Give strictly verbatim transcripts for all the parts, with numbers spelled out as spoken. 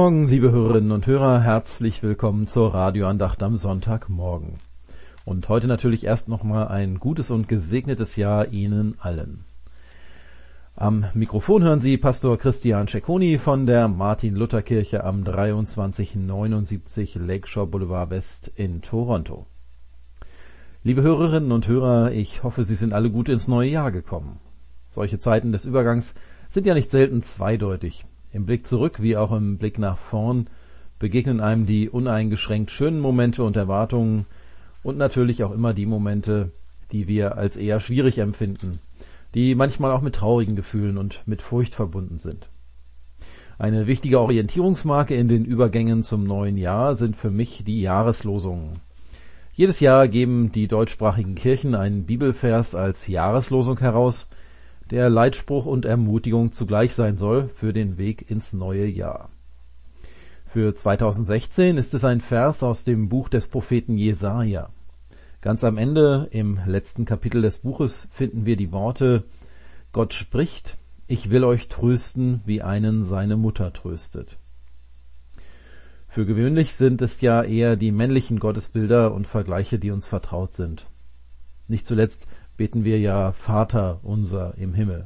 Morgen, liebe Hörerinnen und Hörer, herzlich willkommen zur Radioandacht am Sonntagmorgen. Und heute natürlich erst nochmal ein gutes und gesegnetes Jahr Ihnen allen. Am Mikrofon hören Sie Pastor Christian Cecconi von der Martin-Luther-Kirche am dreiundzwanzig neunundsiebzig Lakeshore Boulevard West in Toronto. Liebe Hörerinnen und Hörer, ich hoffe, Sie sind alle gut ins neue Jahr gekommen. Solche Zeiten des Übergangs sind ja nicht selten zweideutig. Im Blick zurück wie auch im Blick nach vorn begegnen einem die uneingeschränkt schönen Momente und Erwartungen und natürlich auch immer die Momente, die wir als eher schwierig empfinden, die manchmal auch mit traurigen Gefühlen und mit Furcht verbunden sind. Eine wichtige Orientierungsmarke in den Übergängen zum neuen Jahr sind für mich die Jahreslosungen. Jedes Jahr geben die deutschsprachigen Kirchen einen Bibelvers als Jahreslosung heraus, der Leitspruch und Ermutigung zugleich sein soll für den Weg ins neue Jahr. Für zweitausendsechzehn ist es ein Vers aus dem Buch des Propheten Jesaja. Ganz am Ende, im letzten Kapitel des Buches, finden wir die Worte: Gott spricht, ich will euch trösten, wie einen seine Mutter tröstet. Für gewöhnlich sind es ja eher die männlichen Gottesbilder und Vergleiche, die uns vertraut sind. Nicht zuletzt beten wir ja Vater unser im Himmel.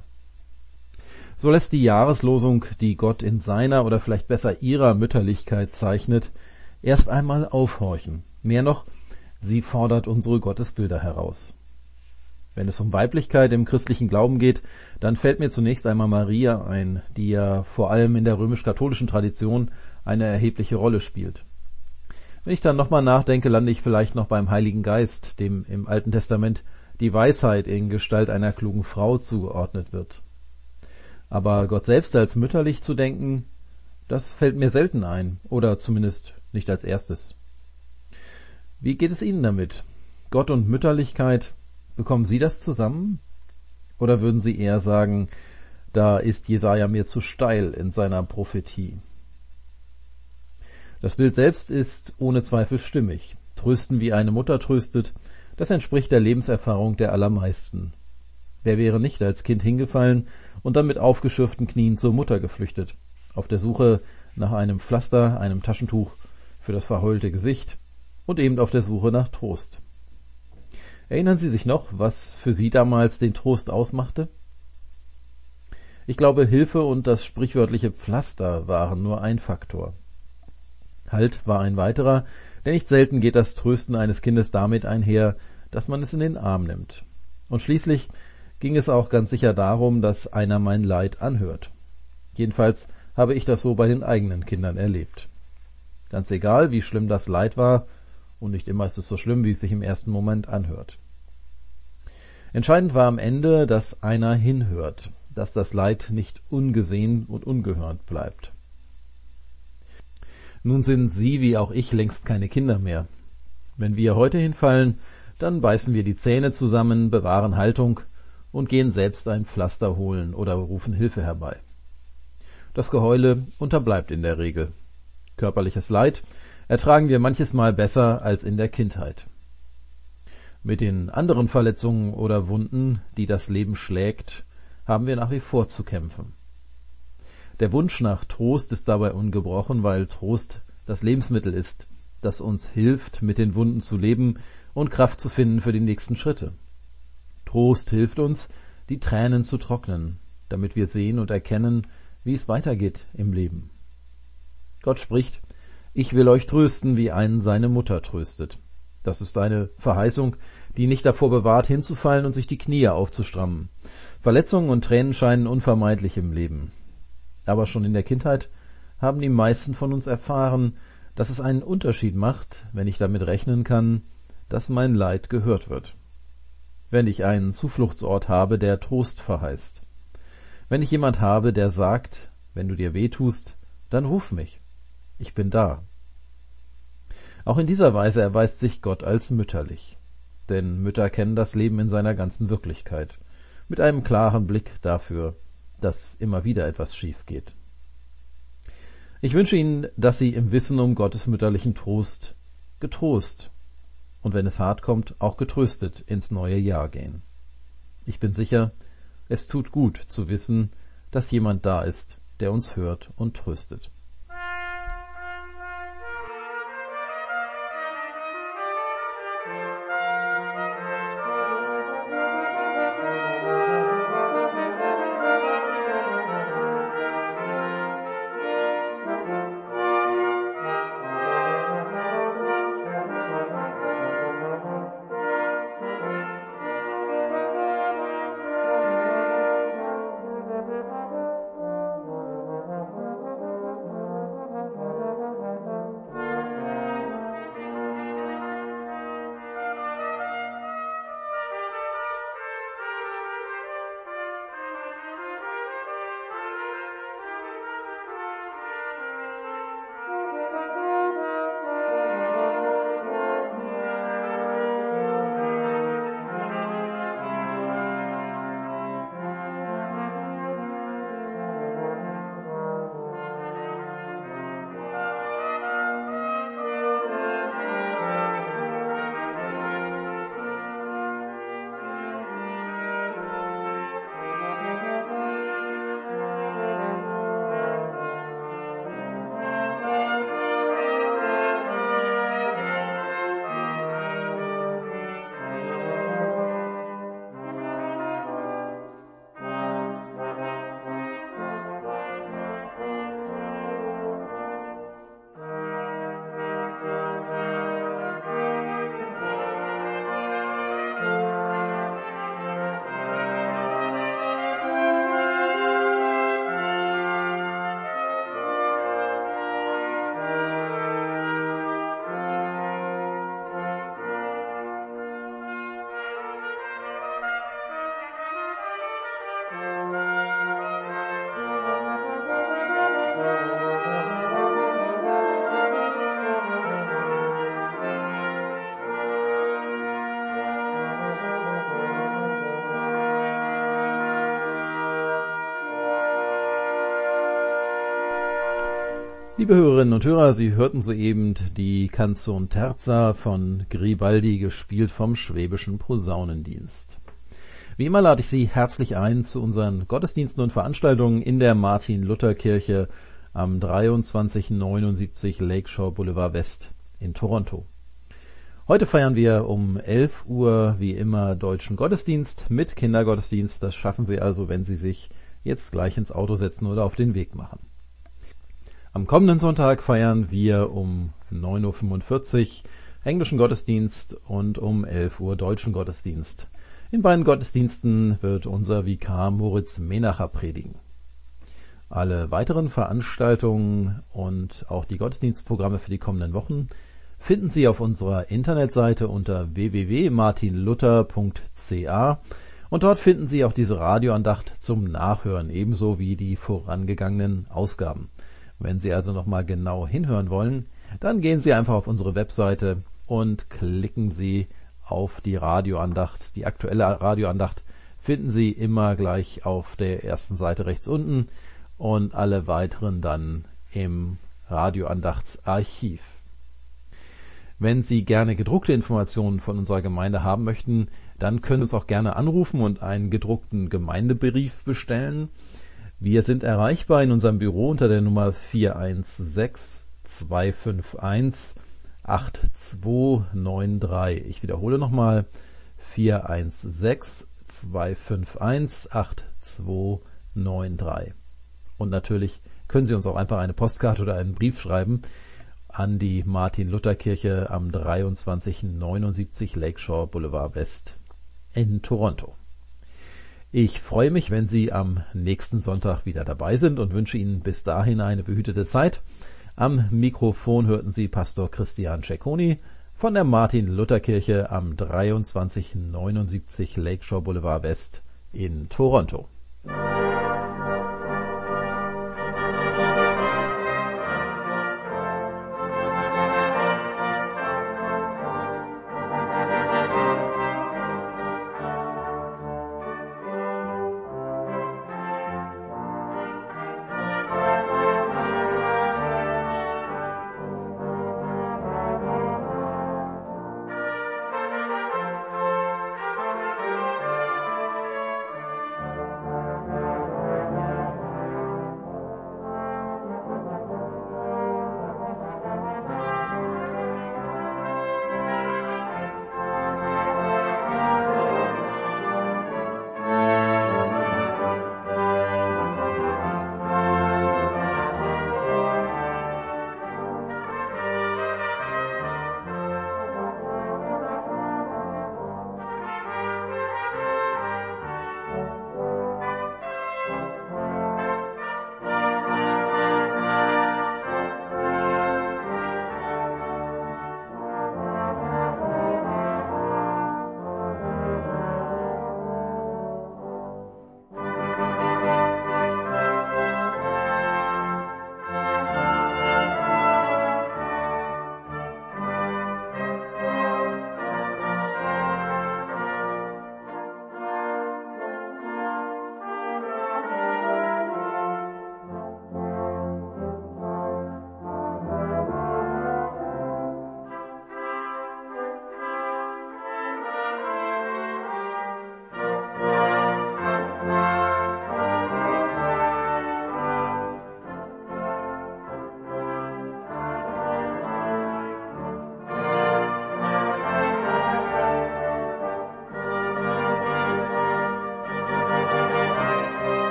So lässt die Jahreslosung, die Gott in seiner oder vielleicht besser ihrer Mütterlichkeit zeichnet, erst einmal aufhorchen. Mehr noch, sie fordert unsere Gottesbilder heraus. Wenn es um Weiblichkeit im christlichen Glauben geht, dann fällt mir zunächst einmal Maria ein, die ja vor allem in der römisch-katholischen Tradition eine erhebliche Rolle spielt. Wenn ich dann nochmal nachdenke, lande ich vielleicht noch beim Heiligen Geist, dem im Alten Testament die Weisheit in Gestalt einer klugen Frau zugeordnet wird. Aber Gott selbst als mütterlich zu denken, das fällt mir selten ein, oder zumindest nicht als erstes. Wie geht es Ihnen damit? Gott und Mütterlichkeit, bekommen Sie das zusammen? Oder würden Sie eher sagen, da ist Jesaja mir zu steil in seiner Prophetie? Das Bild selbst ist ohne Zweifel stimmig. Trösten, wie eine Mutter tröstet, das entspricht der Lebenserfahrung der allermeisten. Wer wäre nicht als Kind hingefallen und dann mit aufgeschürften Knien zur Mutter geflüchtet, auf der Suche nach einem Pflaster, einem Taschentuch für das verheulte Gesicht und eben auf der Suche nach Trost. Erinnern Sie sich noch, was für Sie damals den Trost ausmachte? Ich glaube, Hilfe und das sprichwörtliche Pflaster waren nur ein Faktor. Halt war ein weiterer, denn nicht selten geht das Trösten eines Kindes damit einher, dass man es in den Arm nimmt. Und schließlich ging es auch ganz sicher darum, dass einer mein Leid anhört. Jedenfalls habe ich das so bei den eigenen Kindern erlebt. Ganz egal, wie schlimm das Leid war, und nicht immer ist es so schlimm, wie es sich im ersten Moment anhört. Entscheidend war am Ende, dass einer hinhört, dass das Leid nicht ungesehen und ungehört bleibt. Nun sind Sie wie auch ich längst keine Kinder mehr. Wenn wir heute hinfallen, dann beißen wir die Zähne zusammen, bewahren Haltung und gehen selbst ein Pflaster holen oder rufen Hilfe herbei. Das Geheule unterbleibt in der Regel. Körperliches Leid ertragen wir manches Mal besser als in der Kindheit. Mit den anderen Verletzungen oder Wunden, die das Leben schlägt, haben wir nach wie vor zu kämpfen. Der Wunsch nach Trost ist dabei ungebrochen, weil Trost das Lebensmittel ist, das uns hilft, mit den Wunden zu leben und Kraft zu finden für die nächsten Schritte. Trost hilft uns, die Tränen zu trocknen, damit wir sehen und erkennen, wie es weitergeht im Leben. Gott spricht, ich will euch trösten, wie einen seine Mutter tröstet. Das ist eine Verheißung, die nicht davor bewahrt, hinzufallen und sich die Knie aufzustrammen. Verletzungen und Tränen scheinen unvermeidlich im Leben. Aber schon in der Kindheit haben die meisten von uns erfahren, dass es einen Unterschied macht, wenn ich damit rechnen kann, dass mein Leid gehört wird. Wenn ich einen Zufluchtsort habe, der Trost verheißt. Wenn ich jemand habe, der sagt, wenn du dir wehtust, dann ruf mich. Ich bin da. Auch in dieser Weise erweist sich Gott als mütterlich. Denn Mütter kennen das Leben in seiner ganzen Wirklichkeit, mit einem klaren Blick dafür, dass immer wieder etwas schief geht. Ich wünsche Ihnen, dass Sie im Wissen um Gottes mütterlichen Trost getrost und wenn es hart kommt, auch getröstet ins neue Jahr gehen. Ich bin sicher, es tut gut zu wissen, dass jemand da ist, der uns hört und tröstet. Liebe Hörerinnen und Hörer, Sie hörten soeben die Canzon Terza von Gribaldi, gespielt vom Schwäbischen Posaunendienst. Wie immer lade ich Sie herzlich ein zu unseren Gottesdiensten und Veranstaltungen in der Martin-Luther-Kirche am dreiundzwanzig neunundsiebzig Lakeshore Boulevard West in Toronto. Heute feiern wir um elf Uhr wie immer deutschen Gottesdienst mit Kindergottesdienst. Das schaffen Sie also, wenn Sie sich jetzt gleich ins Auto setzen oder auf den Weg machen. Am kommenden Sonntag feiern wir um neun Uhr fünfundvierzig englischen Gottesdienst und um elf Uhr deutschen Gottesdienst. In beiden Gottesdiensten wird unser Vikar Moritz Menacher predigen. Alle weiteren Veranstaltungen und auch die Gottesdienstprogramme für die kommenden Wochen finden Sie auf unserer Internetseite unter w w w punkt martin luther punkt c a und dort finden Sie auch diese Radioandacht zum Nachhören, ebenso wie die vorangegangenen Ausgaben. Wenn Sie also nochmal genau hinhören wollen, dann gehen Sie einfach auf unsere Webseite und klicken Sie auf die Radioandacht. Die aktuelle Radioandacht finden Sie immer gleich auf der ersten Seite rechts unten und alle weiteren dann im Radioandachtsarchiv. Wenn Sie gerne gedruckte Informationen von unserer Gemeinde haben möchten, dann können Sie uns auch gerne anrufen und einen gedruckten Gemeindebrief bestellen. Wir sind erreichbar in unserem Büro unter der Nummer vier eins sechs zwei fünf eins acht zwei neun drei. Ich wiederhole nochmal vier eins sechs zwei fünf eins acht zwei neun drei. Und natürlich können Sie uns auch einfach eine Postkarte oder einen Brief schreiben an die Martin-Luther-Kirche am dreiundzwanzig neunundsiebzig Lakeshore Boulevard West in Toronto. Ich freue mich, wenn Sie am nächsten Sonntag wieder dabei sind und wünsche Ihnen bis dahin eine behütete Zeit. Am Mikrofon hörten Sie Pastor Christian Cecconi von der Martin-Luther-Kirche am dreiundzwanzig neunundsiebzig Lakeshore Boulevard West in Toronto.